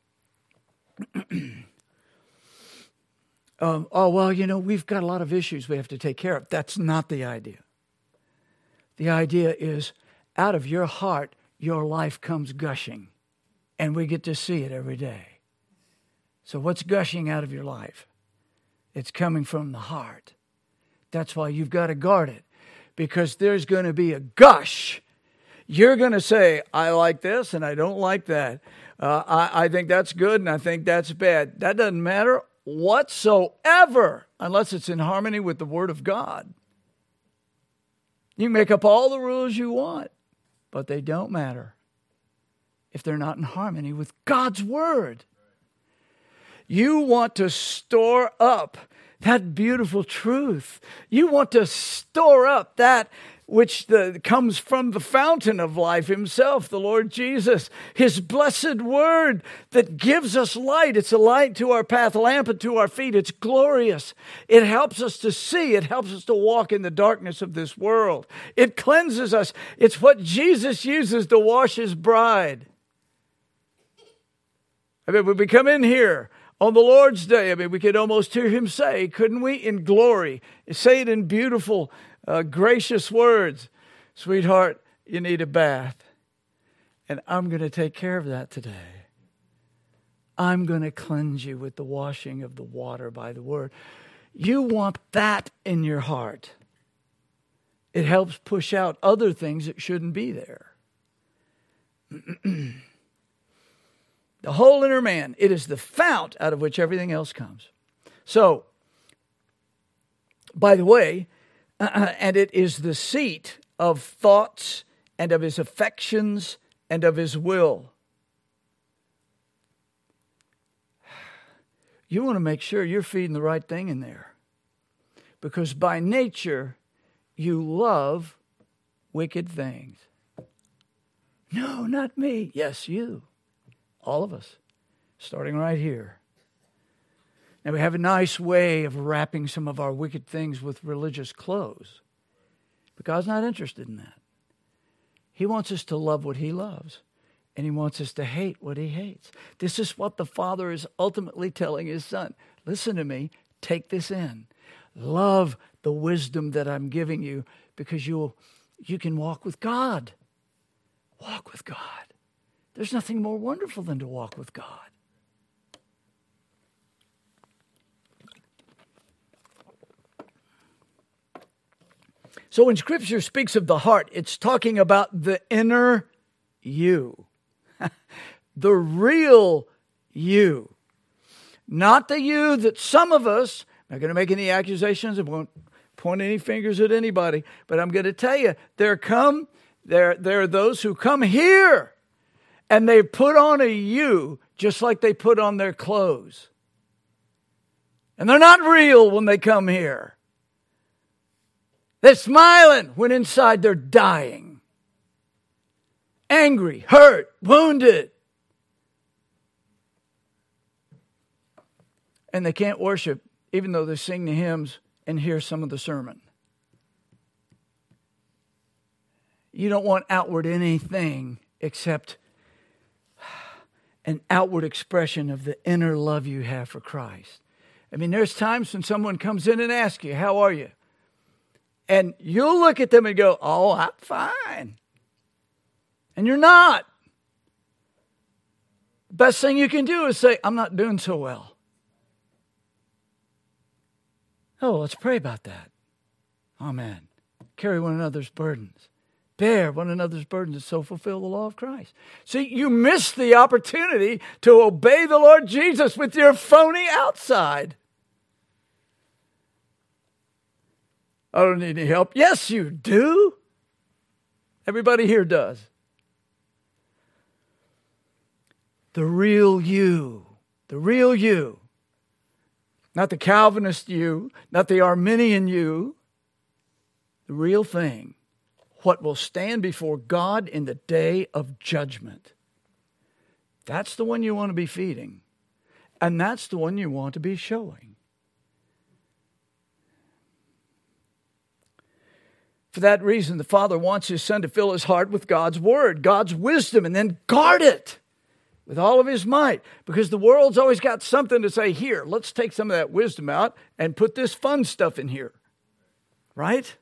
um, oh, well, you know, we've got a lot of issues we have to take care of. That's not the idea. The idea is, out of your heart, your life comes gushing. And we get to see it every day. So what's gushing out of your life? It's coming from the heart. That's why you've got to guard it. Because there's going to be a gush. You're going to say, I like this and I don't like that. Uh, I, I think that's good and I think that's bad. That doesn't matter whatsoever unless it's in harmony with the Word of God. You can make up all the rules you want, but they don't matter if they're not in harmony with God's Word. You want to store up that beautiful truth. You want to store up that which the, comes from the fountain of life himself, the Lord Jesus, his blessed word that gives us light. It's a light to our path, a lamp unto our feet. It's glorious. It helps us to see. It helps us to walk in the darkness of this world. It cleanses us. It's what Jesus uses to wash his bride. I mean, when we come in here on the Lord's Day, I mean, we could almost hear him say, couldn't we, in glory, say it in beautiful Uh, gracious words. Sweetheart, you need a bath. And I'm going to take care of that today. I'm going to cleanse you with the washing of the water by the word. You want that in your heart. It helps push out other things that shouldn't be there. The whole inner man, it is the fount out of which everything else comes. So, by the way, Uh, and it is the seat of thoughts and of his affections and of his will. You want to make sure you're feeding the right thing in there. Because by nature, you love wicked things. No, not me. Yes, you. All of us. Starting right here. Now, we have a nice way of wrapping some of our wicked things with religious clothes. But God's not interested in that. He wants us to love what he loves. And he wants us to hate what he hates. This is what the Father is ultimately telling his Son. Listen to me. Take this in. Love the wisdom that I'm giving you because you'll, you can walk with God. Walk with God. There's nothing more wonderful than to walk with God. So when Scripture speaks of the heart, it's talking about the inner you. The real you. Not the you that some of us, I'm not going to make any accusations, I won't point any fingers at anybody, but I'm going to tell you, there come, there, there are those who come here and they put on a you just like they put on their clothes. And they're not real when they come here. They're smiling when inside they're dying. Angry, hurt, wounded. And they can't worship even though they sing the hymns and hear some of the sermon. You don't want outward anything except an outward expression of the inner love you have for Christ. I mean, there's times when someone comes in and asks you, how are you? And you'll look at them and go, oh, I'm fine. And you're not. The best thing you can do is say, I'm not doing so well. Oh, let's pray about that. Amen. Carry one another's burdens. Bear one another's burdens and so fulfill the law of Christ. See, you missed the opportunity to obey the Lord Jesus with your phony outside. I don't need any help. Yes, you do. Everybody here does. The real you. The real you. Not the Calvinist you. Not the Arminian you. The real thing. What will stand before God in the day of judgment. That's the one you want to be feeding. And that's the one you want to be showing. For that reason, the Father wants his Son to fill his heart with God's word, God's wisdom, and then guard it with all of his might. Because the world's always got something to say, here, let's take some of that wisdom out and put this fun stuff in here. Right?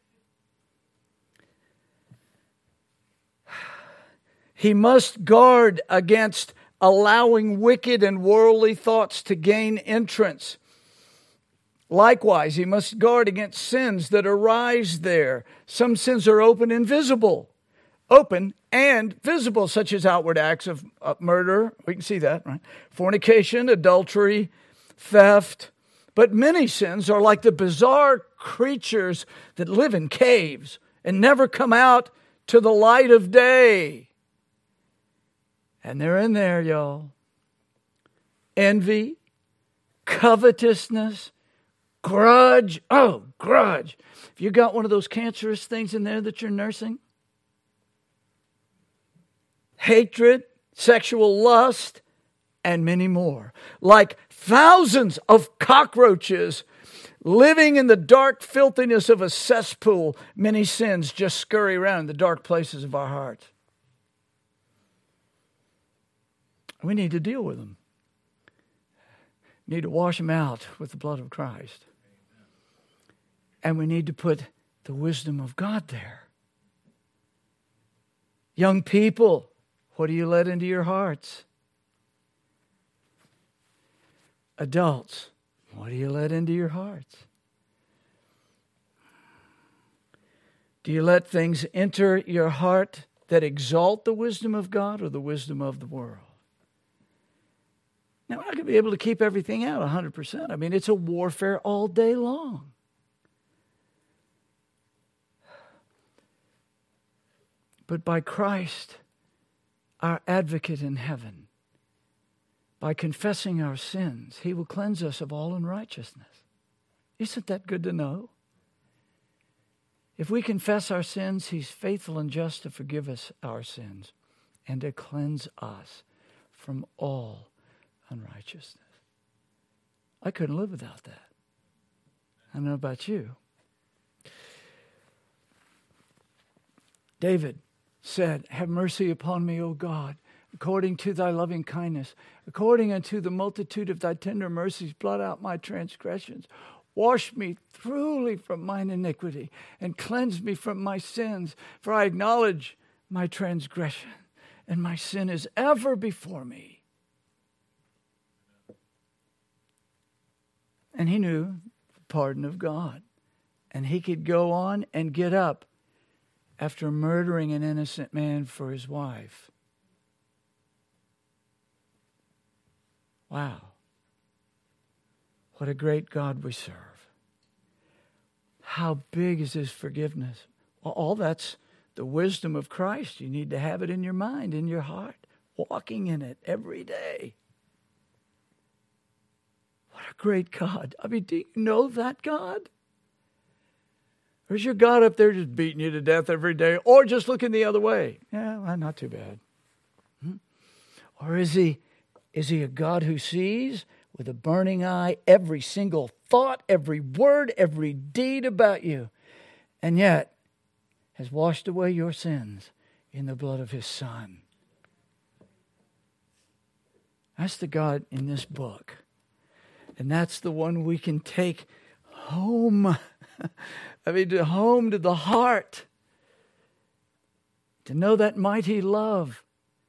He must guard against allowing wicked and worldly thoughts to gain entrance. Likewise, he must guard against sins that arise there. Some sins are open and visible. Open and visible, such as outward acts of uh, murder. We can see that, right? Fornication, adultery, theft. But many sins are like the bizarre creatures that live in caves and never come out to the light of day. And they're in there, y'all. Envy, covetousness, grudge. Oh, grudge. If you got one of those cancerous things in there that you're nursing, hatred, sexual lust, and many more. Like thousands of cockroaches living in the dark filthiness of a cesspool, many sins just scurry around in the dark places of our hearts. We need to deal with them. We need to wash them out with the blood of Christ. And we need to put the wisdom of God there. Young people, what do you let into your hearts? Adults, what do you let into your hearts? Do you let things enter your heart that exalt the wisdom of God or the wisdom of the world? Now, we're not going to be able to keep everything out one hundred percent. I mean, it's a warfare all day long. But by Christ, our advocate in heaven, by confessing our sins, He will cleanse us of all unrighteousness. Isn't that good to know? If we confess our sins, He's faithful and just to forgive us our sins and to cleanse us from all unrighteousness. I couldn't live without that. I don't know about you. David said, "Have mercy upon me, O God, according to thy loving kindness, according unto the multitude of thy tender mercies, blot out my transgressions. Wash me thoroughly from mine iniquity, and cleanse me from my sins. For I acknowledge my transgression, and my sin is ever before me." And he knew the pardon of God. And he could go on and get up after murdering an innocent man for his wife. Wow. What a great God we serve. How big is His forgiveness? Well, all that's the wisdom of Christ. You need to have it in your mind, in your heart, walking in it every day. What a great God. I mean, do you know that God? Or is your God up there just beating you to death every day? Or just looking the other way? Yeah, well, not too bad. Hmm? Or is he, is he a God who sees with a burning eye every single thought, every word, every deed about you, and yet has washed away your sins in the blood of His Son? That's the God in this book. And that's the one we can take home. I mean, to home to the heart. To know that mighty love.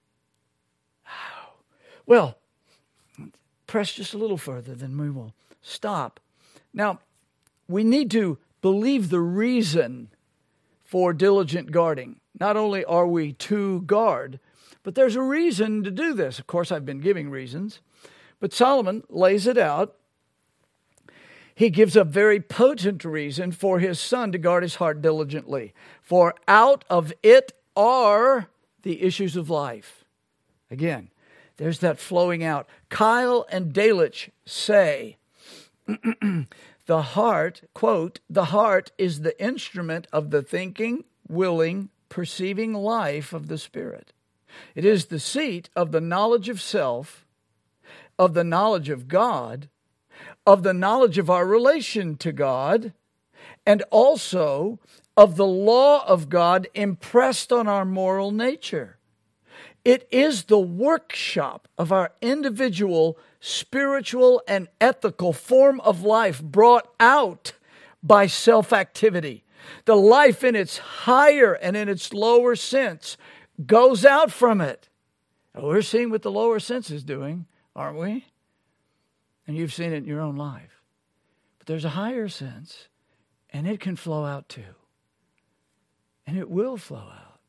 Well, press just a little further, then we will stop. Now, we need to believe the reason for diligent guarding. Not only are we to guard, but there's a reason to do this. Of course, I've been giving reasons, but Solomon lays it out. He gives a very potent reason for his son to guard his heart diligently. For out of it are the issues of life. Again, there's that flowing out. Keil and Delitzsch say, the heart, quote, the heart is the instrument of the thinking, willing, perceiving life of the Spirit. It is the seat of the knowledge of self, of the knowledge of God, of the knowledge of our relation to God, and also of the law of God impressed on our moral nature. It is the workshop of our individual, spiritual, and ethical form of life brought out by self-activity. The life in its higher and in its lower sense goes out from it. Now, we're seeing what the lower sense is doing, aren't we? And you've seen it in your own life. But there's a higher sense, and it can flow out too. And it will flow out.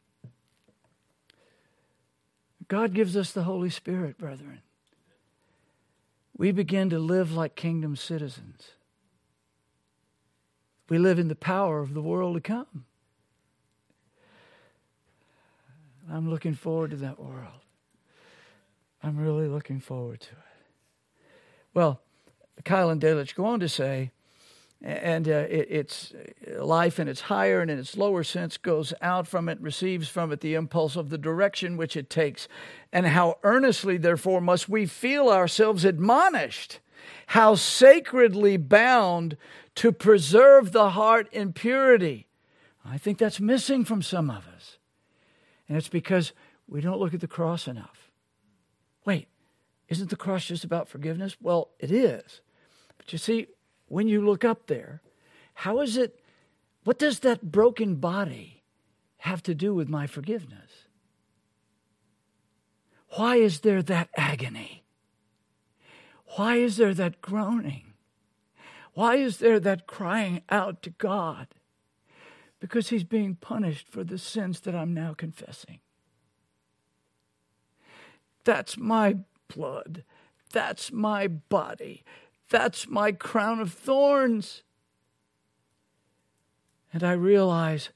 God gives us the Holy Spirit, brethren. We begin to live like kingdom citizens. We live in the power of the world to come. I'm looking forward to that world. I'm really looking forward to it. Well, Keil and Delitzsch go on to say And uh, it, its life in its higher and in its lower sense goes out from it, receives from it the impulse of the direction which it takes. And how earnestly, therefore, must we feel ourselves admonished, how sacredly bound to preserve the heart in purity. I think that's missing from some of us. And it's because we don't look at the cross enough. Wait, isn't the cross just about forgiveness? Well, it is. But you see, when you look up there, how is it, what does that broken body have to do with my forgiveness? Why is there that agony? Why is there that groaning? Why is there that crying out to God? Because he's being punished for the sins that I'm now confessing. That's my blood. That's my body. That's my crown of thorns. And I realize,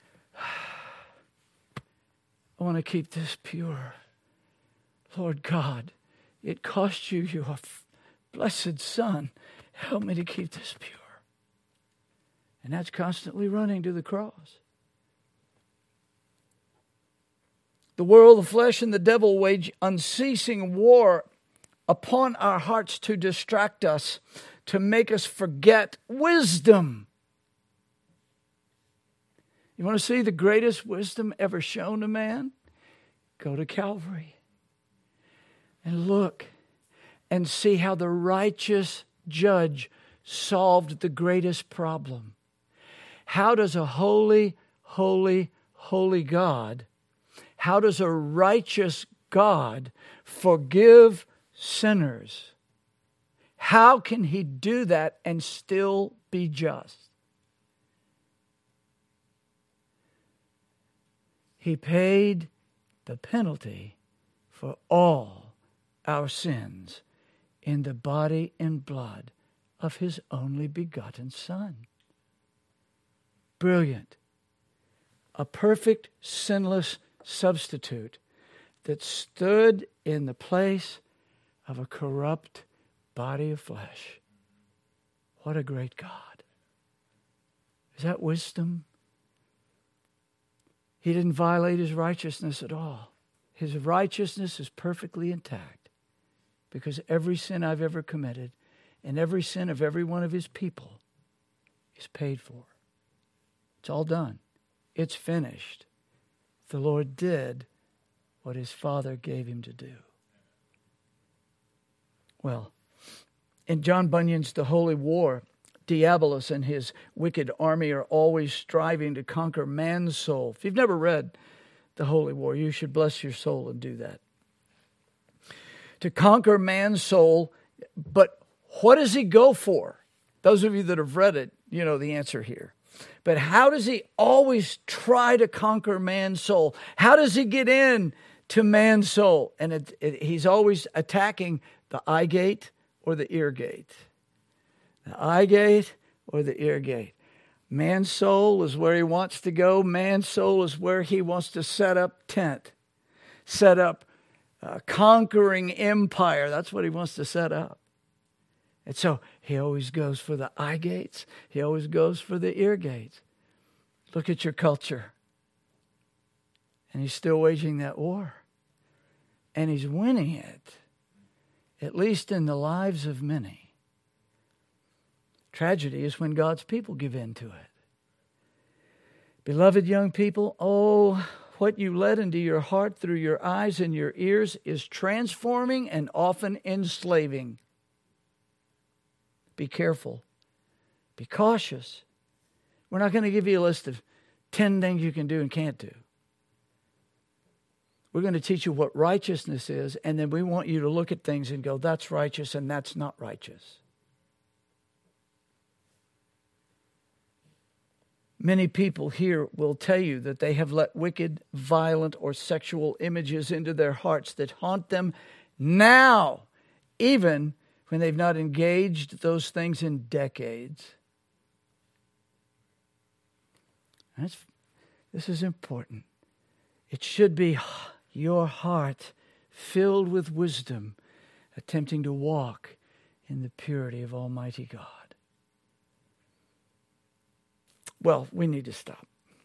I want to keep this pure. Lord God, it cost you your blessed Son. Help me to keep this pure. And that's constantly running to the cross. The world, the flesh, and the devil wage unceasing war upon our hearts to distract us, to make us forget wisdom. You want to see the greatest wisdom ever shown to man? Go to Calvary and look and see how the righteous judge solved the greatest problem. How does a holy, holy, holy God, how does a righteous God forgive sinners? How can he do that and still be just? He paid the penalty for all our sins in the body and blood of his only begotten Son. Brilliant. A perfect, sinless substitute that stood in the place of a corrupt body of flesh. What a great God. Is that wisdom? He didn't violate his righteousness at all. His righteousness is perfectly intact because every sin I've ever committed and every sin of every one of his people is paid for. It's all done. It's finished. The Lord did what his Father gave him to do. Well, in John Bunyan's The Holy War, Diabolus and his wicked army are always striving to conquer man's soul. If you've never read The Holy War, you should bless your soul and do that. To conquer man's soul, but what does he go for? Those of you that have read it, you know the answer here. But how does he always try to conquer man's soul? How does he get in to man's soul? And it, it, he's always attacking the eye gate or the ear gate. The eye gate or the ear gate. Man's soul is where he wants to go. Man's soul is where he wants to set up tent. Set up a conquering empire. That's what he wants to set up. And so he always goes for the eye gates. He always goes for the ear gates. Look at your culture. And he's still waging that war. And he's winning it, at least in the lives of many. Tragedy is when God's people give in to it. Beloved young people, oh, what you let into your heart through your eyes and your ears is transforming and often enslaving. Be careful. Be cautious. We're not going to give you a list of ten things you can do and can't do. We're going to teach you what righteousness is, and then we want you to look at things and go, that's righteous and that's not righteous. Many people here will tell you that they have let wicked, violent, or sexual images into their hearts that haunt them now, even when they've not engaged those things in decades. That's, this is important. It should be your heart filled with wisdom, attempting to walk in the purity of Almighty God. Well, we need to stop.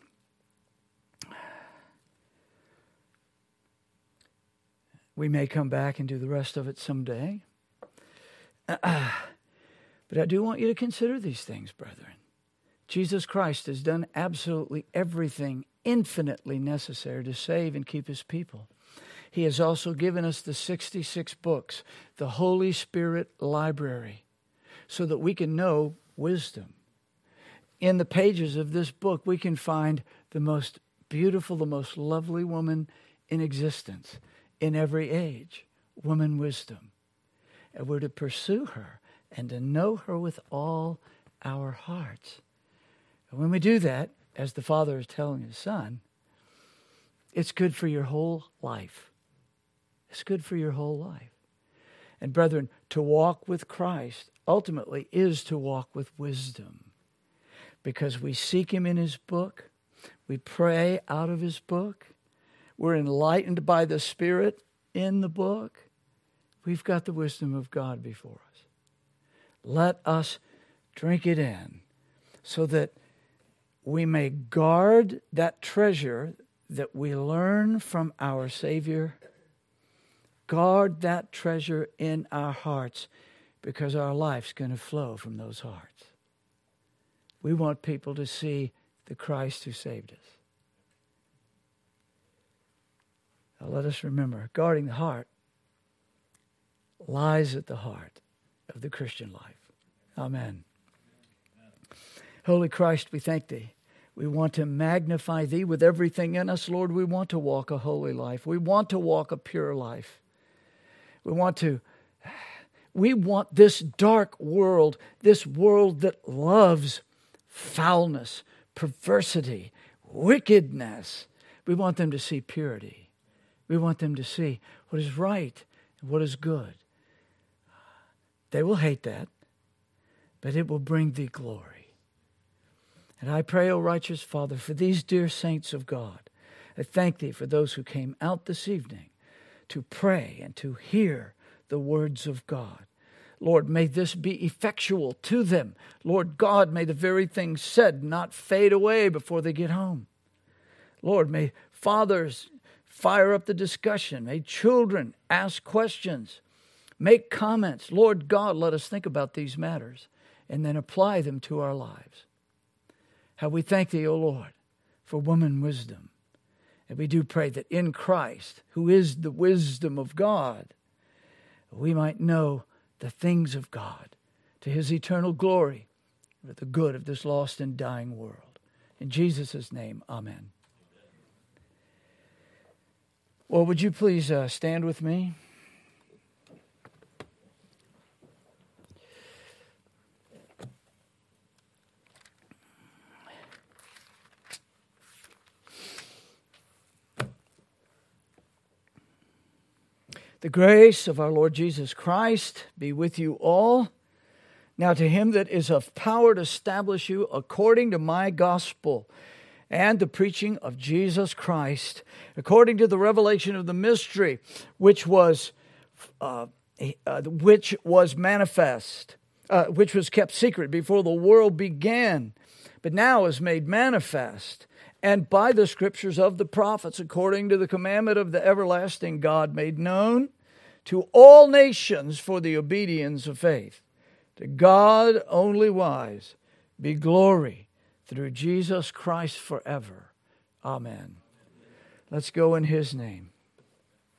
We may come back and do the rest of it someday. Uh, but I do want you to consider these things, brethren. Jesus Christ has done absolutely everything infinitely necessary to save and keep his people. He has also given us the sixty-six books, the Holy Spirit library, so that we can know wisdom. In the pages of this book, we can find the most beautiful, the most lovely woman in existence in every age, woman wisdom. And we're to pursue her and to know her with all our hearts. And when we do that, as the Father is telling his Son, it's good for your whole life. It's good for your whole life. And brethren, to walk with Christ ultimately is to walk with wisdom, because we seek him in his book. We pray out of his book. We're enlightened by the Spirit in the book. We've got the wisdom of God before us. Let us drink it in so that we may guard that treasure that we learn from our Savior. Guard that treasure in our hearts, because our life's going to flow from those hearts. We want people to see the Christ who saved us. Now let us remember, guarding the heart lies at the heart of the Christian life. Amen. Holy Christ, we thank thee. We want to magnify thee with everything in us. Lord, we want to walk a holy life. We want to walk a pure life. We want to, we want this dark world, this world that loves foulness, perversity, wickedness. We want them to see purity. We want them to see what is right and what is good. They will hate that, but it will bring thee glory. And I pray, O righteous Father, for these dear saints of God. I thank thee for those who came out this evening to pray and to hear the words of God. Lord, may this be effectual to them. Lord God, may the very things said not fade away before they get home. Lord, may fathers fire up the discussion. May children ask questions, make comments. Lord God, let us think about these matters and then apply them to our lives. How we thank thee, O Lord, for woman wisdom. And we do pray that in Christ, who is the wisdom of God, we might know the things of God to his eternal glory for the good of this lost and dying world. In Jesus' name, amen. Well, would you please uh, stand with me? The grace of our Lord Jesus Christ be with you all. Now to him that is of power to establish you according to my gospel and the preaching of Jesus Christ, according to the revelation of the mystery which was uh, uh, which was manifest, uh, which was kept secret before the world began, but now is made manifest, and by the scriptures of the prophets, according to the commandment of the everlasting God, made known to all nations for the obedience of faith. To God only wise be glory through Jesus Christ forever. Amen. Let's go in his name.